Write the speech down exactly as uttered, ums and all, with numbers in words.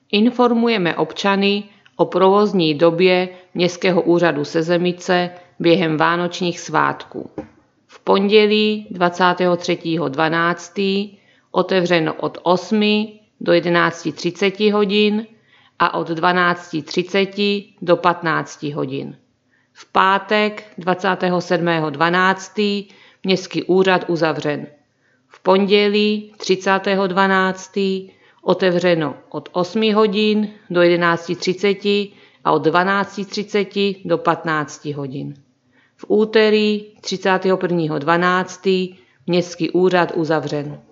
Informujeme občany o provozní době Městského úřadu Sezemice během vánočních svátků. V pondělí dvacátého třetího dvanáctého otevřeno od osmi do jedenácti třiceti hodin a od dvanácti třiceti do patnácti hodin. V pátek dvacátého sedmého dvanáctého Městský úřad uzavřen. V pondělí třicátého dvanáctého otevřeno od osmi hodin do jedenácti třiceti a od dvanácti třiceti do patnácti hodin. V úterý třicátého prvního dvanáctého Městský úřad uzavřen.